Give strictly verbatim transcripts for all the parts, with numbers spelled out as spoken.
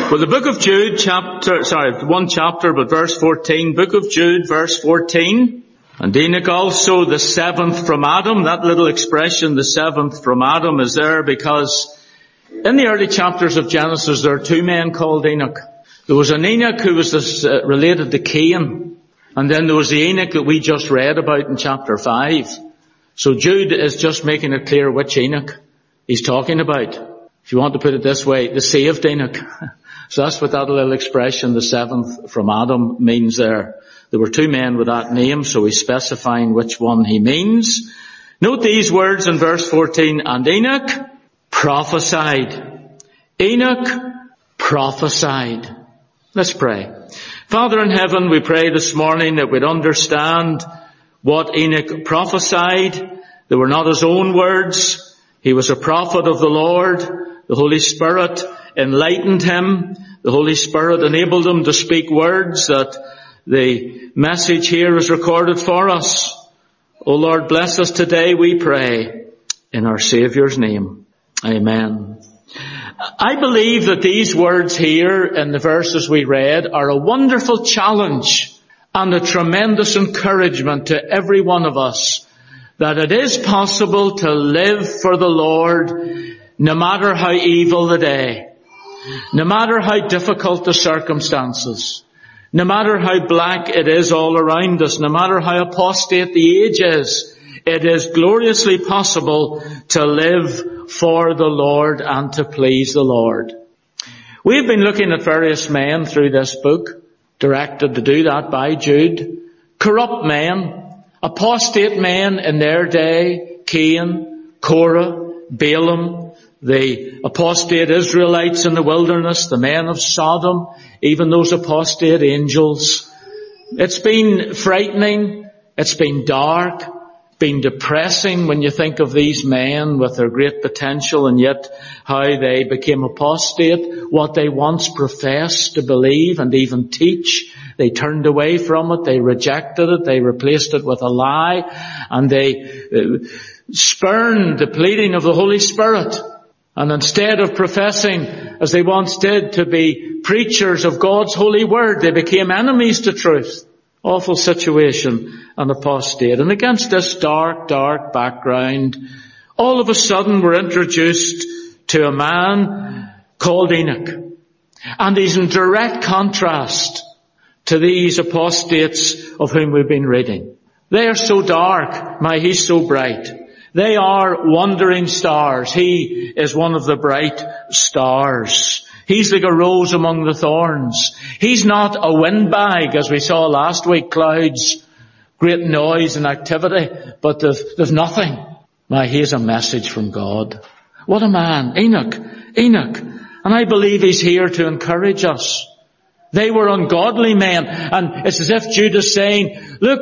Well, the book of Jude, chapter, sorry, one chapter, but verse fourteen, book of Jude, verse fourteen. And Enoch also, the seventh from Adam. That little expression, the seventh from Adam, is there because in the early chapters of Genesis, there are two men called Enoch. There was an Enoch who was this, uh, related to Cain. And then there was the Enoch that we just read about in chapter five. So Jude is just making it clear which Enoch he's talking about. If you want to put it this way, the saved Enoch. So that's what that little expression, the seventh from Adam, means there. There were two men with that name, so he's specifying which one he means. Note these words in verse fourteen, and Enoch prophesied. Enoch prophesied. Let's pray. Father in heaven, we pray this morning that we'd understand what Enoch prophesied. They were not his own words. He was a prophet of the Lord. The Holy Spirit enlightened him. The Holy Spirit enabled him to speak words that the message here is recorded for us. O Lord, bless us today, we pray, in our Saviour's name. Amen. I believe that these words here in the verses we read are a wonderful challenge and a tremendous encouragement to every one of us that it is possible to live for the Lord no matter how evil the day, no matter how difficult the circumstances, no matter how black it is all around us, no matter how apostate the age is, it is gloriously possible to live for the Lord and to please the Lord. We've been looking at various men through this book, directed to do that by Jude. Corrupt men, apostate men in their day, Cain, Korah, Balaam, the apostate Israelites in the wilderness, the men of Sodom, even those apostate angels. It's been frightening. It's been dark, been depressing when you think of these men with their great potential and yet how they became apostate. What they once professed to believe and even teach, they turned away from it. They rejected it. They replaced it with a lie. And they uh, spurned the pleading of the Holy Spirit. And instead of professing, as they once did, to be preachers of God's holy word, they became enemies to truth. Awful situation and apostate. And against this dark, dark background, all of a sudden we're introduced to a man called Enoch. And he's in direct contrast to these apostates of whom we've been reading. They are so dark, my, he's so bright. They are wandering stars. He is one of the bright stars. He's like a rose among the thorns. He's not a windbag, as we saw last week, clouds, great noise and activity, but there's, there's nothing. My, here's a message from God. What a man. Enoch. Enoch. And I believe he's here to encourage us. They were ungodly men. And it's as if Jude is saying, look,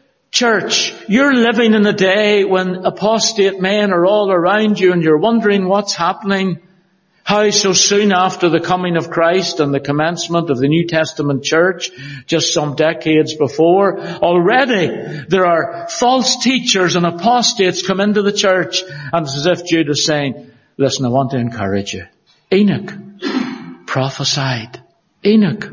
church, you're living in a day when apostate men are all around you and you're wondering what's happening. How so soon after the coming of Christ and the commencement of the New Testament church, just some decades before, already there are false teachers and apostates come into the church. And it's as if Jude is saying, listen, I want to encourage you. Enoch prophesied. Enoch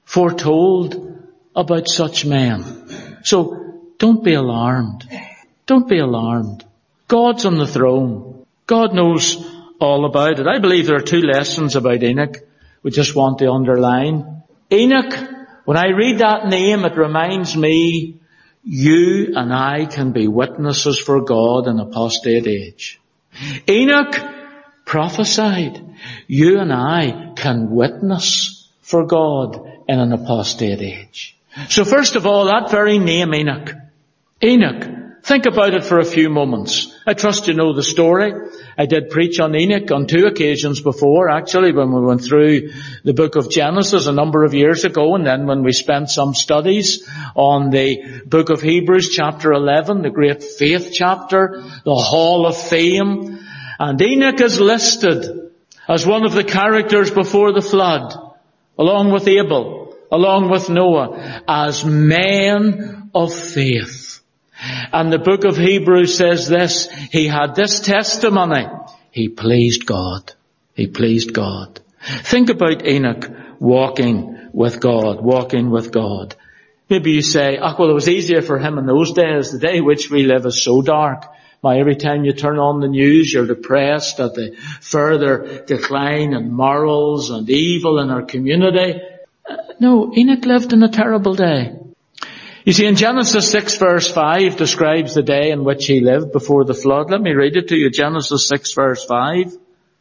foretold about such men. So don't be alarmed. Don't be alarmed. God's on the throne. God knows all about it. I believe there are two lessons about Enoch we just want to underline. Enoch, when I read that name, it reminds me you and I can be witnesses for God in apostate age. Enoch prophesied. You and I can witness for God in an apostate age. So first of all, that very name Enoch. Enoch. Think about it for a few moments. I trust you know the story. I did preach on Enoch on two occasions before, actually, when we went through the book of Genesis a number of years ago, and then when we spent some studies on the book of Hebrews, chapter eleven, the great faith chapter, the Hall of Fame. And Enoch is listed as one of the characters before the flood, along with Abel, along with Noah, as men of faith. And the book of Hebrews says this, he had this testimony. He pleased God. He pleased God. Think about Enoch walking with God, walking with God. Maybe you say, oh, well, it was easier for him in those days. The day which we live is so dark. My, every time you turn on the news, you're depressed at the further decline in morals and evil in our community. Uh, no, Enoch lived in a terrible day. You see, in Genesis six verse five describes the day in which he lived before the flood. Let me read it to you. Genesis six verse five.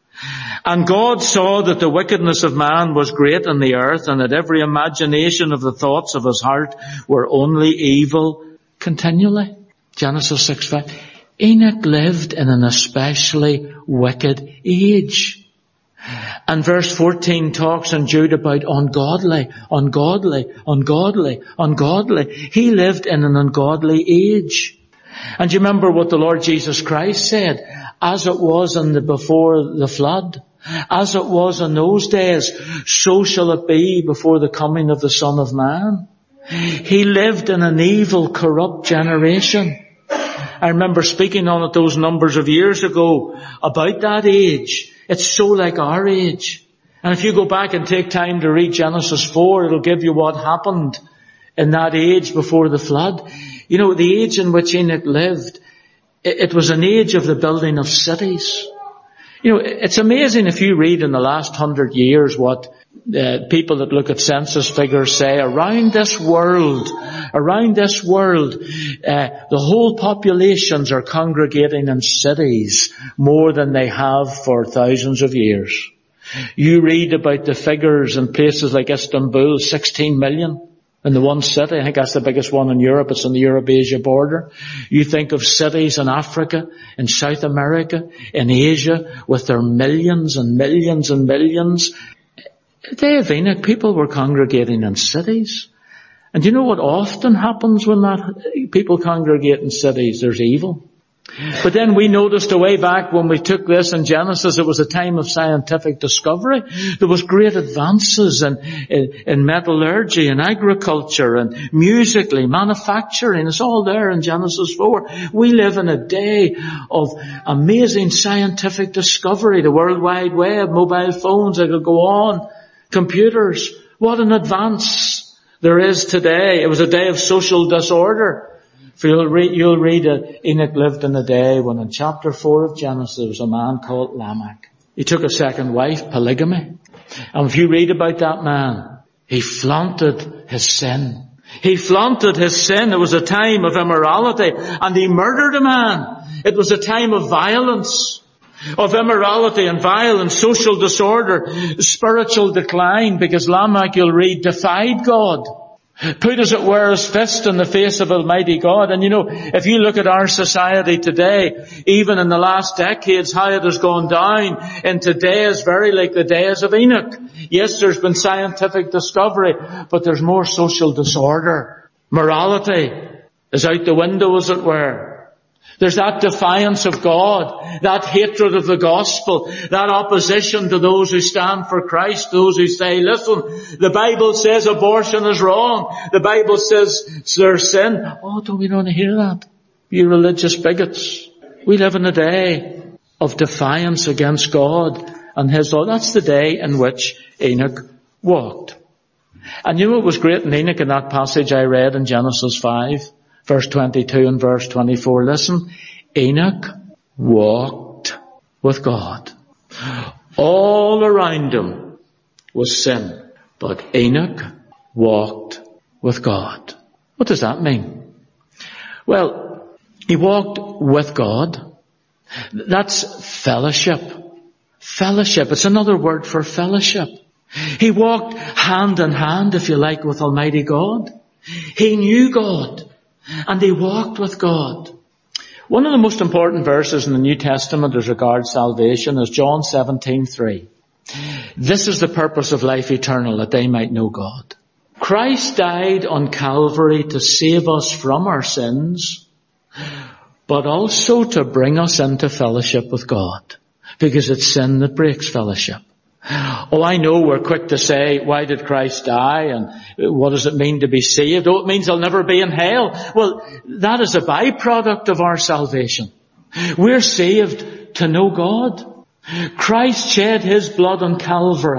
And God saw that the wickedness of man was great in the earth, and that every imagination of the thoughts of his heart were only evil continually. Genesis six five. Enoch lived in an especially wicked age. And verse fourteen talks in Jude about ungodly, ungodly, ungodly, ungodly. He lived in an ungodly age. And you remember what the Lord Jesus Christ said, as it was in the before the flood, as it was in those days, so shall it be before the coming of the Son of Man. He lived in an evil, corrupt generation. I remember speaking on it those numbers of years ago about that age. It's so like our age. And if you go back and take time to read Genesis four, it'll give you what happened in that age before the flood. You know, the age in which Enoch lived, it was an age of the building of cities. You know, it's amazing if you read in the last hundred years what uh, people that look at census figures say. Around this world, around this world, uh, the whole populations are congregating in cities more than they have for thousands of years. You read about the figures in places like Istanbul, sixteen million. In the one city, I think that's the biggest one in Europe. It's on the Europe-Asia border. You think of cities in Africa, in South America, in Asia, with their millions and millions and millions. The day of Enoch, people were congregating in cities. And you know what often happens when that people congregate in cities? There's evil. But then we noticed a way back when we took this in Genesis, it was a time of scientific discovery. There was great advances in, in, in metallurgy and agriculture and musically, manufacturing. It's all there in Genesis four. We live in a day of amazing scientific discovery. The World Wide Web, mobile phones, I could go on, computers. What an advance there is today. It was a day of social disorder. For you'll read, you'll read that Enoch lived in a day when in chapter four of Genesis there was a man called Lamech. He took a second wife, polygamy. And if you read about that man, he flaunted his sin. He flaunted his sin. It was a time of immorality, and he murdered a man. It was a time of violence, of immorality and violence, social disorder, spiritual decline, because Lamech, you'll read, defied God. Put, as it were, his fist in the face of Almighty God. And you know, if you look at our society today, even in the last decades, how it has gone down into days very like the days of Enoch. Yes, there's been scientific discovery, but there's more social disorder. Morality is out the window, as it were. There's that defiance of God, that hatred of the gospel, that opposition to those who stand for Christ, those who say, listen, the Bible says abortion is wrong. The Bible says there's sin. Oh, don't we want to hear that? You religious bigots. We live in a day of defiance against God and His law. That's the day in which Enoch walked. And you know what was great in Enoch in that passage I read in Genesis five? Verse twenty-two and verse twenty-four, listen. Enoch walked with God. All around him was sin, but Enoch walked with God. What does that mean? Well, he walked with God. That's fellowship. Fellowship. It's another word for fellowship. He walked hand in hand, if you like, with Almighty God. He knew God. And he walked with God. One of the most important verses in the New Testament as regards salvation is John seventeen three. This is the purpose of life eternal, that they might know God. Christ died on Calvary to save us from our sins, but also to bring us into fellowship with God, because it's sin that breaks fellowship. Oh, I know we're quick to say, why did Christ die? And what does it mean to be saved? Oh, it means I'll never be in hell. Well, that is a byproduct of our salvation. We're saved to know God. Christ shed His blood on Calvary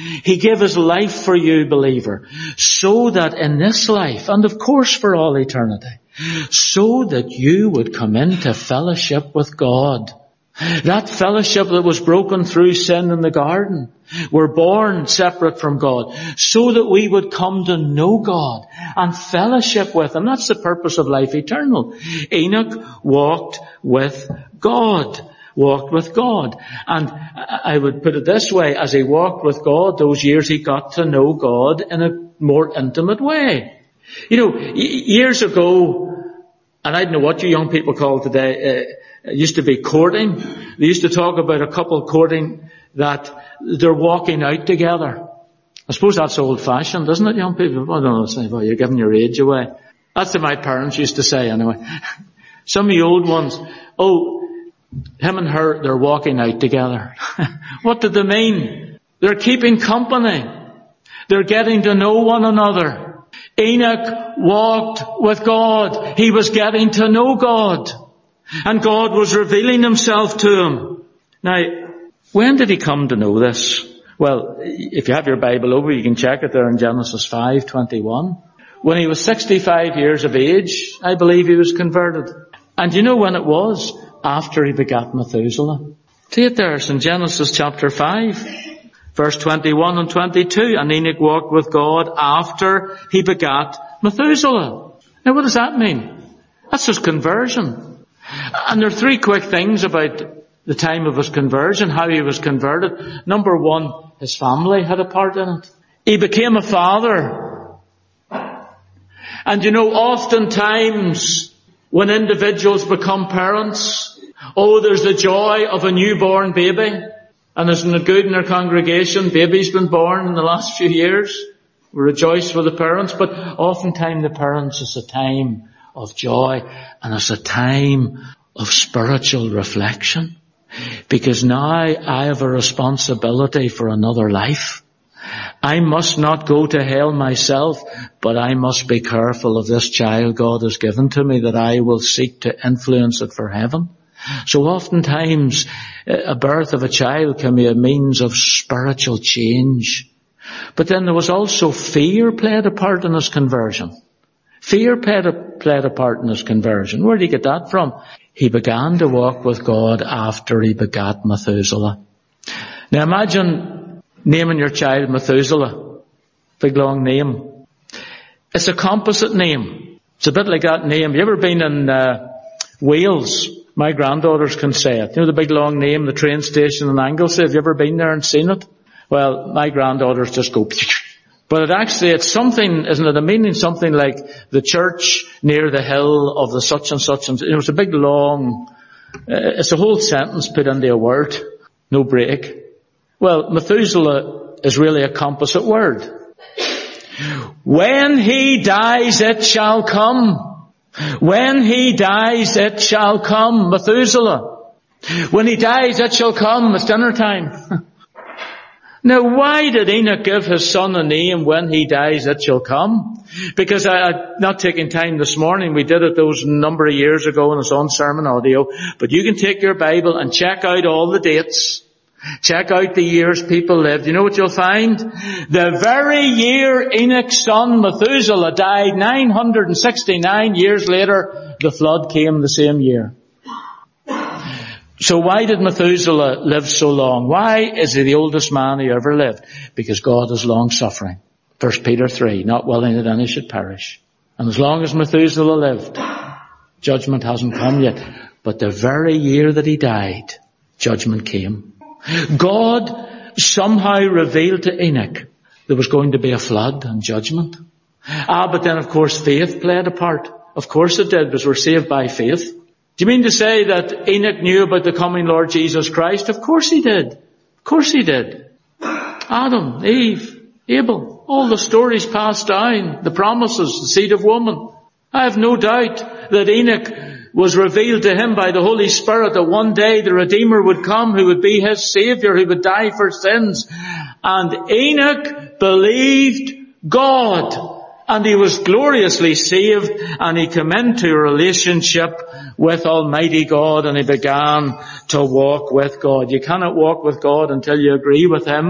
He gave his life for you, believer, so that in this life, and of course for all eternity, so that you would come into fellowship with God. That fellowship that was broken through sin in the garden. We're born separate from God, so that we would come to know God and fellowship with Him. That's the purpose of life eternal. Enoch walked with God. Walked with God. And I would put it this way, as he walked with God, those years he got to know God in a more intimate way. You know, years ago, and I don't know what you young people call it today, uh, it used to be courting. They used to talk about a couple courting that they're walking out together. I suppose that's old-fashioned, isn't it, young people? I don't know, say, well, you're giving your age away. That's what my parents used to say, anyway. Some of the old ones, oh, him and her, they're walking out together. What did they mean? They're keeping company. They're getting to know one another. Enoch walked with God. He was getting to know God. And God was revealing himself to him. Now, when did he come to know this? Well, if you have your Bible over, you can check it there in Genesis five twenty-one. When he was sixty-five years of age, I believe he was converted. And you know when it was? After he begat Methuselah. See it there, it's in Genesis chapter five, verse twenty-one and twenty-two. And Enoch walked with God after he begat Methuselah. Now what does that mean? That's his conversion. And there are three quick things about the time of his conversion, how he was converted. Number one, his family had a part in it. He became a father. And you know, oftentimes when individuals become parents, oh, there's the joy of a newborn baby. And isn't it good in our congregation? Baby's been born in the last few years. We rejoice for the parents, but oftentimes the parents is a time of joy, and it's a time of spiritual reflection. Because now I have a responsibility for another life. I must not go to hell myself, but I must be careful of this child God has given to me, that I will seek to influence it for heaven. So oftentimes a birth of a child can be a means of spiritual change. But then there was also fear played a part in his conversion. Fear played a, played a part in his conversion. Where did he get that from? He began to walk with God after he begat Methuselah. Now imagine naming your child Methuselah. Big long name. It's a composite name. It's a bit like that name. You ever been in uh, Wales? My granddaughters can say it. You know the big long name, the train station in Anglesey? Have you ever been there and seen it? Well, my granddaughters just go... But it actually, it's something, isn't it? A meaning something like the church near the hill of the such and such. And, you know, it's a big long, uh, it's a whole sentence put into a word. No break. Well, Methuselah is really a composite word. When he dies, it shall come. When he dies, it shall come. Methuselah. When he dies, it shall come. It's dinner time. Now, why did Enoch give his son a name, when he dies it shall come? Because I, I'm not taking time this morning. We did it those number of years ago in his own sermon audio. But you can take your Bible and check out all the dates. Check out the years people lived. You know what you'll find? The very year Enoch's son Methuselah died, nine hundred sixty-nine years later, the flood came the same year. So why did Methuselah live so long? Why is he the oldest man who ever lived? Because God is long-suffering. First Peter three, not willing that any should perish. And as long as Methuselah lived, judgment hasn't come yet. But the very year that he died, judgment came. God somehow revealed to Enoch there was going to be a flood and judgment. Ah, but then of course faith played a part. Of course it did, because we're saved by faith. Do you mean to say that Enoch knew about the coming Lord Jesus Christ? Of course he did. Of course he did. Adam, Eve, Abel, all the stories passed down, the promises, the seed of woman. I have no doubt that Enoch was revealed to him by the Holy Spirit that one day the Redeemer would come who would be his Saviour, who would die for sins. And Enoch believed God. And he was gloriously saved, and he came into a relationship with Almighty God, and he began to walk with God. You cannot walk with God until you agree with Him.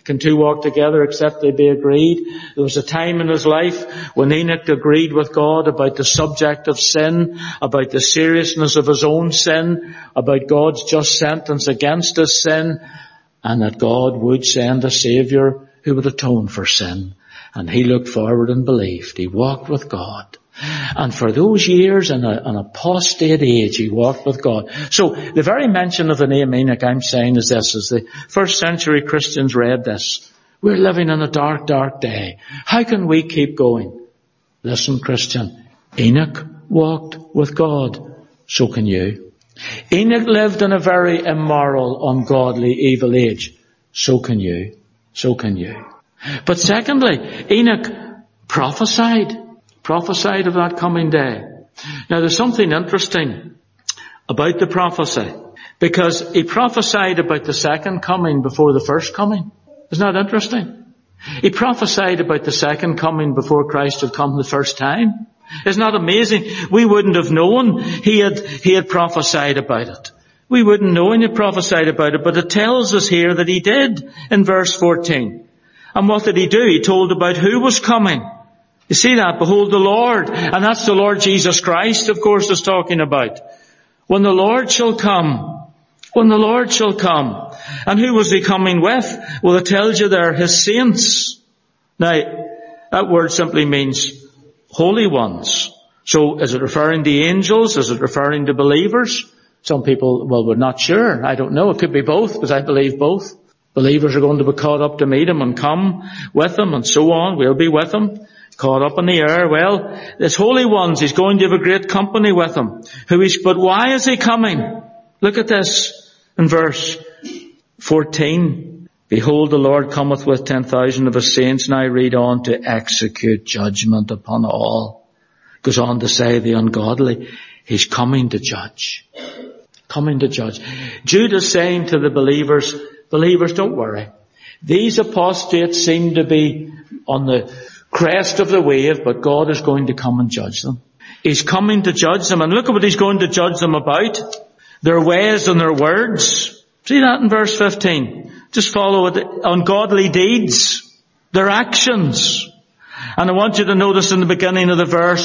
Can two walk together except they be agreed? There was a time in his life when Enoch agreed with God about the subject of sin, about the seriousness of his own sin, about God's just sentence against his sin, and that God would send a Saviour who would atone for sin. And he looked forward and believed. He walked with God. And for those years, in a, an apostate age, he walked with God. So the very mention of the name Enoch, I'm saying, is this: as the first century Christians read this, we're living in a dark, dark day. How can we keep going? Listen, Christian, Enoch walked with God. So can you. Enoch lived in a very immoral, ungodly, evil age. So can you. So can you. But secondly, Enoch prophesied. Prophesied of that coming day. Now there's something interesting about the prophecy, because he prophesied about the second coming before the first coming. Isn't that interesting? He prophesied about the second coming before Christ had come the first time. Isn't that amazing? We wouldn't have known he had, he had prophesied about it. We wouldn't know he had prophesied about it, but it tells us here that he did in verse fourteen. And what did he do? He told about who was coming. You see that? Behold the Lord. And that's the Lord Jesus Christ, of course, is talking about. When the Lord shall come. When the Lord shall come. And who was he coming with? Well, it tells you there, his saints. Now, that word simply means holy ones. So, is it referring to angels? Is it referring to believers? Some people, well, we're not sure. I don't know. It could be both, because I believe both. Believers are going to be caught up to meet him and come with him and so on. We'll be with him. Caught up in the air. Well, this holy ones, he's going to have a great company with him. Who is, but why is he coming? Look at this in verse fourteen. Behold, the Lord cometh with ten thousand of his saints. Now read on, to execute judgment upon all. Goes on to say the ungodly. He's coming to judge. Coming to judge. Jude is saying to the believers, believers, don't worry. These apostates seem to be on the crest of the wave, but God is going to come and judge them. He's coming to judge them, and look at what he's going to judge them about. Their ways and their words. See that in verse fifteen. Just follow it. Ungodly deeds. Their actions. And I want you to notice in the beginning of the verse,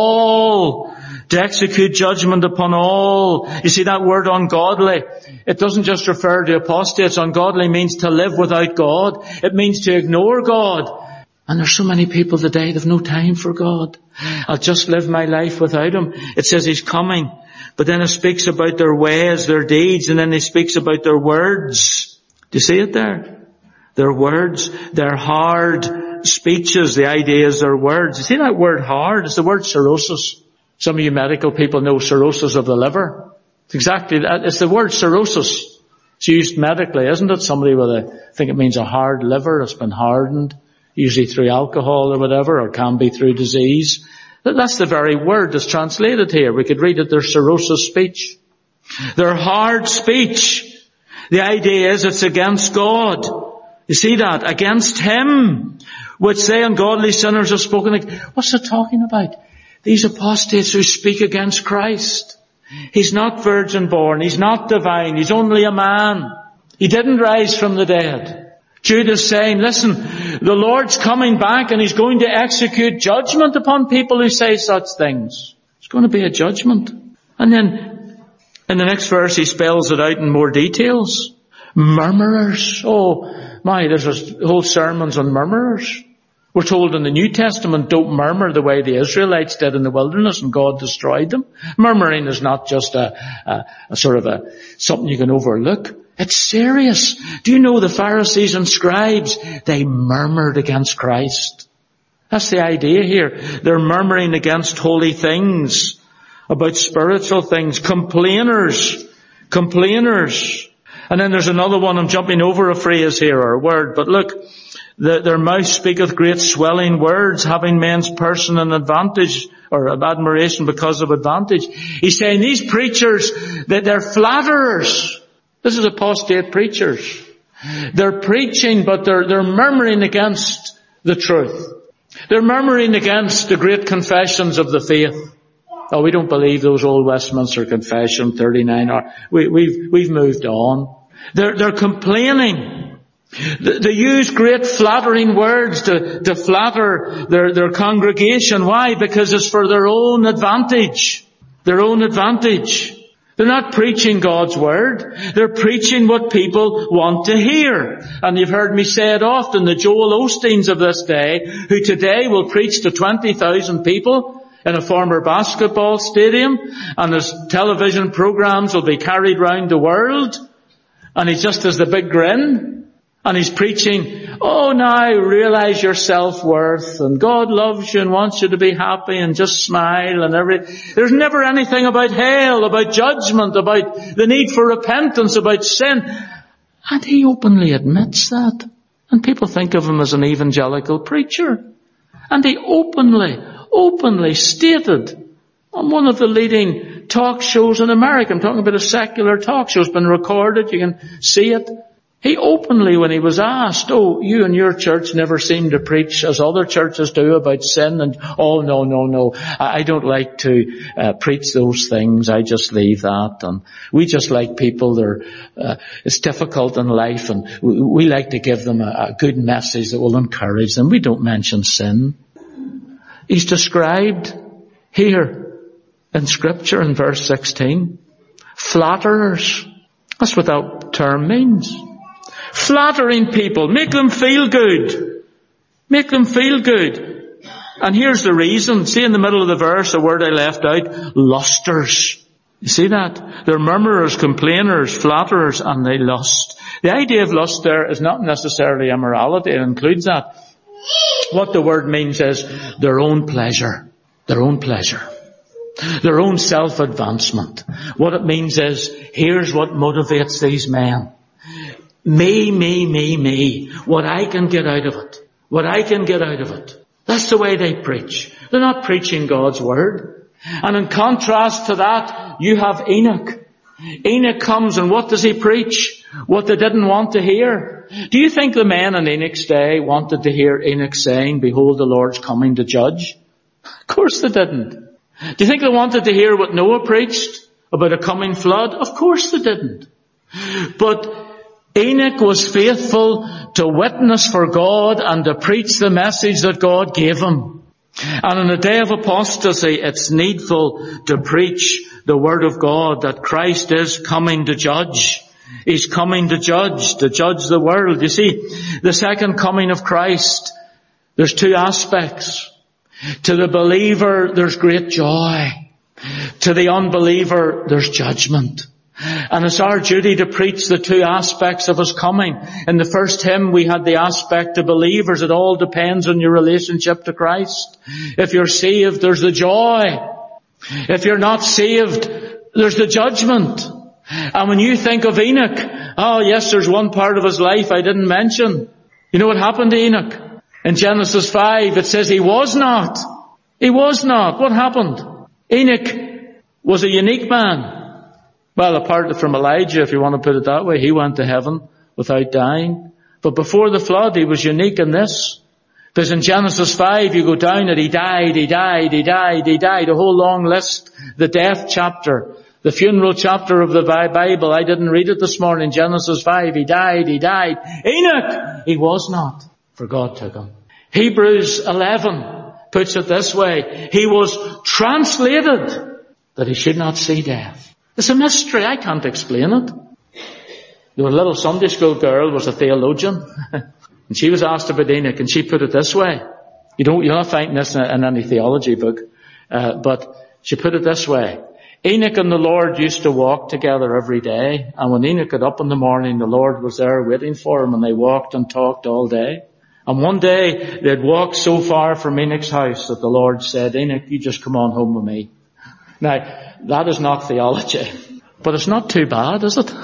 all, to execute judgment upon all. You see that word ungodly? It doesn't just refer to apostates. Ungodly means to live without God. It means to ignore God. And there's so many people today, they've no time for God. I'll just live my life without him. It says he's coming. But then it speaks about their ways, their deeds, and then it speaks about their words. Do you see it there? Their words, their hard speeches. The idea is their words. You see that word hard? It's the word cirrhosis. Some of you medical people know cirrhosis of the liver. It's exactly that. It's the word cirrhosis. It's used medically, isn't it? Somebody with a, I think it means a hard liver that's been hardened. Usually through alcohol or whatever, or can be through disease. That's the very word that's translated here. We could read it, their cirrhosis speech. Their hard speech. The idea is it's against God. You see that? Against him. Which they ungodly sinners have spoken. Like, what's it talking about? These apostates who speak against Christ. He's not virgin born. He's not divine. He's only a man. He didn't rise from the dead. Jude is saying, listen, the Lord's coming back and he's going to execute judgment upon people who say such things. It's going to be a judgment. And then in the next verse he spells it out in more details. Murmurers. Oh my, there's whole sermons on murmurers. We're told in the New Testament, don't murmur the way the Israelites did in the wilderness and God destroyed them. Murmuring is not just a, a, a sort of a something you can overlook. It's serious. Do you know the Pharisees and scribes? They murmured against Christ. That's the idea here. They're murmuring against holy things, about spiritual things. Complainers. Complainers. And then there's another one. I'm jumping over a phrase here, or a word. But look, the, their mouth speaketh great swelling words, having men's person an advantage, or admiration because of advantage. He's saying these preachers, that they're flatterers. This is apostate preachers. They're preaching, but they're, they're murmuring against the truth. They're murmuring against the great confessions of the faith. Oh, we don't believe those old Westminster Confession, thirty-nine. Or, we, we've, we've moved on. They're, they're complaining. They use great flattering words to, to flatter their, their congregation. Why? Because it's for their own advantage. Their own advantage. They're not preaching God's Word. They're preaching what people want to hear. And you've heard me say it often, the Joel Osteens of this day, who today will preach to twenty thousand people in a former basketball stadium, and his television programs will be carried round the world, and he just has the big grin. And he's preaching, oh, now realize your self-worth, and God loves you and wants you to be happy, and just smile and everything. There's never anything about hell, about judgment, about the need for repentance, about sin. And he openly admits that. And people think of him as an evangelical preacher. And he openly, openly stated on one of the leading talk shows in America, I'm talking about a secular talk show, it's been recorded, you can see it. He openly, when he was asked, oh, you and your church never seem to preach as other churches do about sin, and, oh, no, no, no, I don't like to uh, preach those things, I just leave that, and we just like people, they're, uh, it's difficult in life, and we, we like to give them a, a good message that will encourage them. We don't mention sin. He's described here in Scripture in verse sixteen, flatterers. That's what that term means. Flattering people. Make them feel good. Make them feel good. And here's the reason. See in the middle of the verse, a word I left out. Lusters. You see that? They're murmurers, complainers, flatterers, and they lust. The idea of lust there is not necessarily immorality. It includes that. What the word means is their own pleasure. Their own pleasure. Their own self-advancement. What it means is, here's what motivates these men. Me, me, me, me. What I can get out of it. What I can get out of it. That's the way they preach. They're not preaching God's Word. And in contrast to that, you have Enoch. Enoch comes, and what does he preach? What they didn't want to hear. Do you think the men in Enoch's day wanted to hear Enoch saying, behold, the Lord's coming to judge? Of course they didn't. Do you think they wanted to hear what Noah preached about a coming flood? Of course they didn't. But Enoch was faithful to witness for God and to preach the message that God gave him. And in a day of apostasy, it's needful to preach the Word of God, that Christ is coming to judge. He's coming to judge, to judge the world. You see, the second coming of Christ, there's two aspects. To the believer, there's great joy. To the unbeliever, there's judgment. And it's our duty to preach the two aspects of His coming. In the first hymn, we had the aspect of believers. It all depends on your relationship to Christ. If you're saved, there's the joy. If you're not saved, there's the judgment. And when you think of Enoch, oh yes, there's one part of his life I didn't mention. You know what happened to Enoch? In Genesis five, it says he was not. He was not. What happened? Enoch was a unique man. Well, apart from Elijah, if you want to put it that way, he went to heaven without dying. But before the flood, he was unique in this. Because in Genesis five, you go down and he died, he died, he died, he died. A whole long list. The death chapter, the funeral chapter of the Bible. I didn't read it this morning. Genesis five, he died, he died. Enoch, he was not, for God took him. Hebrews eleven puts it this way. He was translated that he should not see death. It's a mystery. I can't explain it. There was a little Sunday school girl, was a theologian, and she was asked about Enoch, and she put it this way. You don't, you're not finding this in, in any theology book, uh, but she put it this way. Enoch and the Lord used to walk together every day, and when Enoch got up in the morning, the Lord was there waiting for him, and they walked and talked all day. And one day, they'd walked so far from Enoch's house that the Lord said, Enoch, you just come on home with me. Now, that is not theology, but it's not too bad, is it?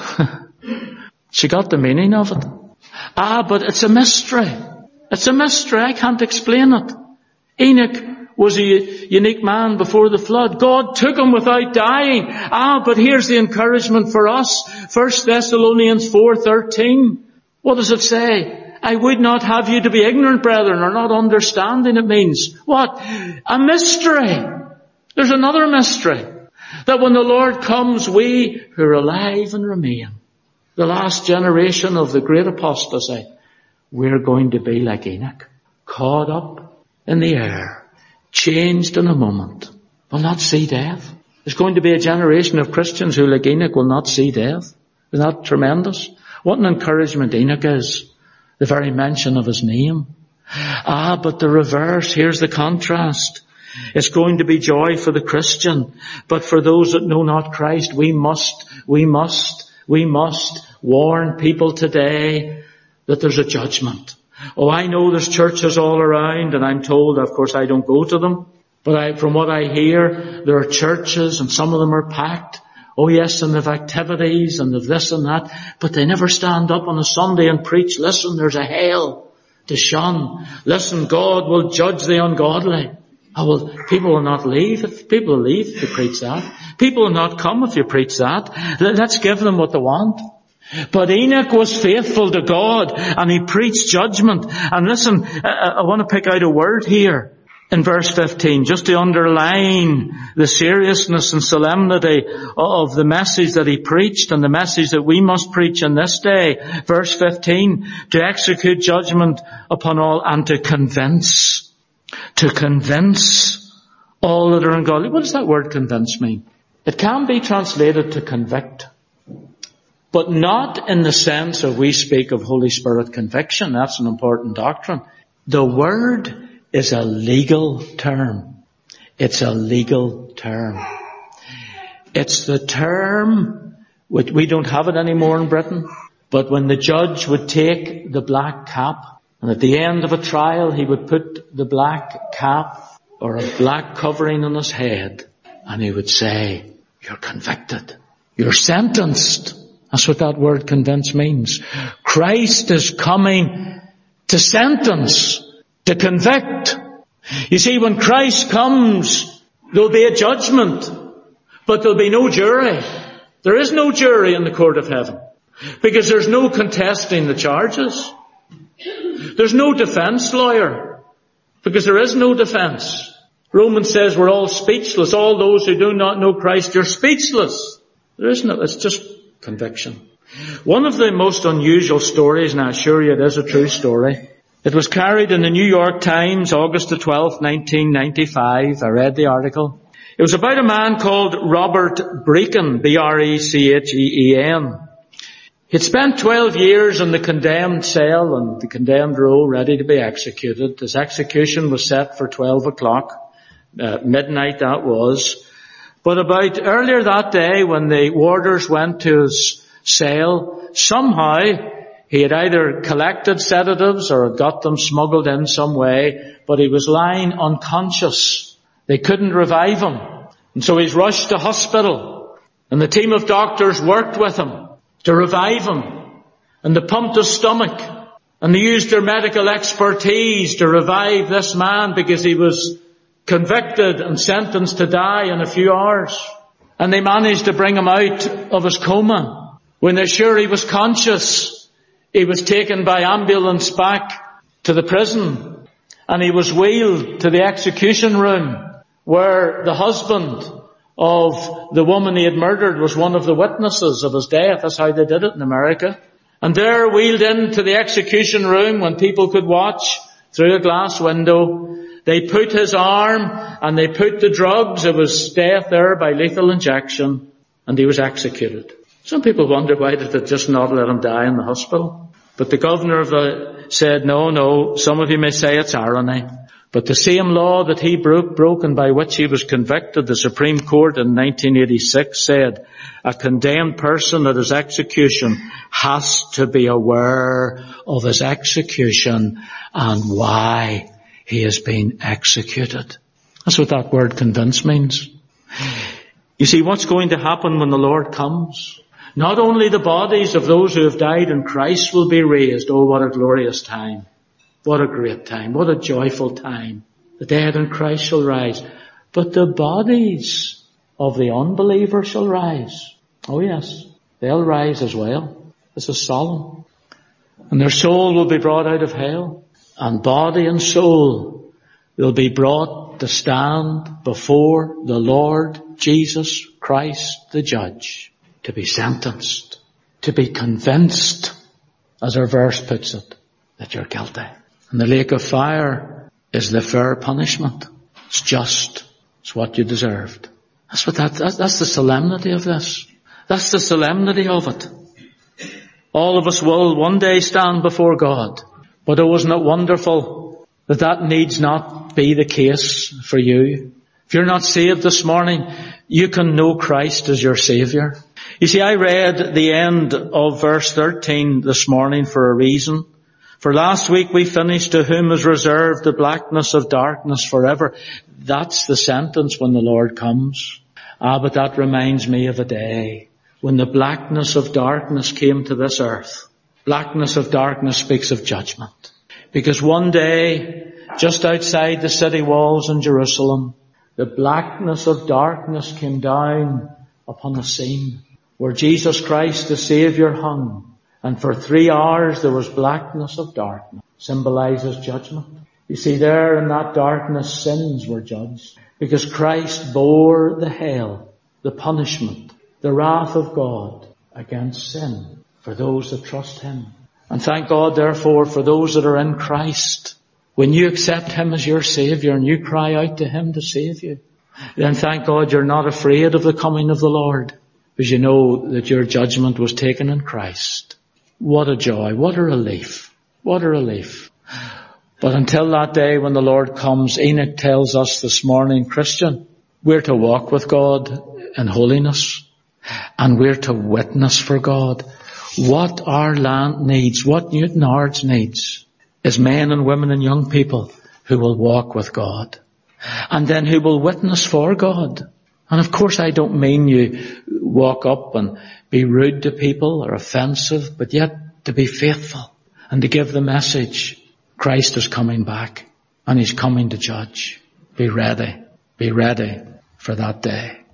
She got the meaning of it. Ah, but it's a mystery. It's a mystery. I can't explain it. Enoch was a unique man before the flood. God took him without dying. Ah, but here's the encouragement for us. First Thessalonians four thirteen. What does it say? I would not have you to be ignorant, brethren, or not understanding. It means what? A mystery. There's another mystery. That when the Lord comes, we who are alive and remain, the last generation of the great apostasy, we're going to be like Enoch, caught up in the air, changed in a moment, will not see death. There's going to be a generation of Christians who, like Enoch, will not see death. Isn't that tremendous? What an encouragement Enoch is. The very mention of his name. Ah, but the reverse, here's the contrast. It's going to be joy for the Christian, but for those that know not Christ, we must, we must, we must warn people today that there's a judgment. Oh, I know there's churches all around, and I'm told, of course, I don't go to them, but I, from what I hear, there are churches, and some of them are packed. Oh yes, and they've activities, and they've this and that, but they never stand up on a Sunday and preach, listen, there's a hell to shun. Listen, God will judge the ungodly. Oh, well, people will not leave if people will leave if you preach that. People will not come if you preach that. Let's give them what they want. But Enoch was faithful to God, and he preached judgment. And listen, I, I want to pick out a word here in verse fifteen, just to underline the seriousness and solemnity of the message that he preached and the message that we must preach in this day. Verse fifteen, to execute judgment upon all and to convince. To convince all that are ungodly. What does that word convince mean? It can be translated to convict, but not in the sense of we speak of Holy Spirit conviction. That's an important doctrine. The word is a legal term. It's a legal term. It's the term, which we don't have it anymore in Britain, but when the judge would take the black cap, and at the end of a trial, he would put the black cap or a black covering on his head, and he would say, you're convicted. You're sentenced. That's what that word convince means. Christ is coming to sentence, to convict. You see, when Christ comes, there'll be a judgment, but there'll be no jury. There is no jury in the court of heaven, because there's no contesting the charges. There's no defense lawyer, because there is no defense. Romans says we're all speechless. All those who do not know Christ, you're speechless. There isn't it. It's just conviction. One of the most unusual stories, and I assure you it is a true story, it was carried in the New York Times, August the twelfth, nineteen ninety-five. I read the article. It was about a man called Robert Brecon, B R E C H E E N. He'd spent twelve years in the condemned cell and the condemned row ready to be executed. His execution was set for twelve o'clock, uh, midnight that was. But about earlier that day, when the warders went to his cell, somehow he had either collected sedatives or had got them smuggled in some way, but he was lying unconscious. They couldn't revive him. And so he's rushed to hospital, and the team of doctors worked with him to revive him. And they pumped his stomach, and they used their medical expertise to revive this man, because he was convicted and sentenced to die in a few hours. And they managed to bring him out of his coma. When they're sure he was conscious, he was taken by ambulance back to the prison, and he was wheeled to the execution room, where the husband of the woman he had murdered was one of the witnesses of his death. That's how they did it in America. And there, wheeled into the execution room when people could watch through a glass window, they put his arm and they put the drugs. It was death there by lethal injection, and he was executed. Some people wonder, why did they just not let him die in the hospital? But the governor of the said, no, no, some of you may say it's irony, but the same law that he broke, broken by which he was convicted, the Supreme Court in nineteen eighty-six said a condemned person at his execution has to be aware of his execution and why he has been executed. That's what that word convince means. You see, what's going to happen when the Lord comes? Not only the bodies of those who have died in Christ will be raised. Oh, what a glorious time. What a great time. What a joyful time. The dead in Christ shall rise. But the bodies of the unbeliever shall rise. Oh yes, they'll rise as well. This is solemn. And their soul will be brought out of hell. And body and soul will be brought to stand before the Lord Jesus Christ, the judge, to be sentenced, to be convinced, as our verse puts it. that you're guilty. And the lake of fire is the fair punishment. It's just. It's what you deserved. That's what that, that's, that's the solemnity of this. That's the solemnity of it. All of us will one day stand before God. But oh, isn't it wonderful that that needs not be the case for you? If you're not saved this morning, you can know Christ as your Saviour. You see, I read the end of verse thirteen this morning for a reason. For last week we finished, to whom is reserved the blackness of darkness forever. That's the sentence when the Lord comes. Ah, but that reminds me of a day when the blackness of darkness came to this earth. Blackness of darkness speaks of judgment. Because one day, just outside the city walls in Jerusalem, the blackness of darkness came down upon the scene where Jesus Christ the Saviour hung. And for three hours there was blackness of darkness. Symbolizes judgment. You see, there in that darkness sins were judged. Because Christ bore the hell, the punishment, the wrath of God against sin for those that trust Him. And thank God, therefore, for those that are in Christ. When you accept Him as your Saviour and you cry out to Him to save you, then thank God you're not afraid of the coming of the Lord, because you know that your judgment was taken in Christ. What a joy, what a relief, what a relief. But until that day when the Lord comes, Enoch tells us this morning, Christian, we're to walk with God in holiness, and we're to witness for God. What our land needs, what Newtownards needs, is men and women and young people who will walk with God, and then who will witness for God. And of course I don't mean you walk up and be rude to people or offensive, but yet to be faithful and to give the message. Christ is coming back and He's coming to judge. Be ready. Be ready for that day.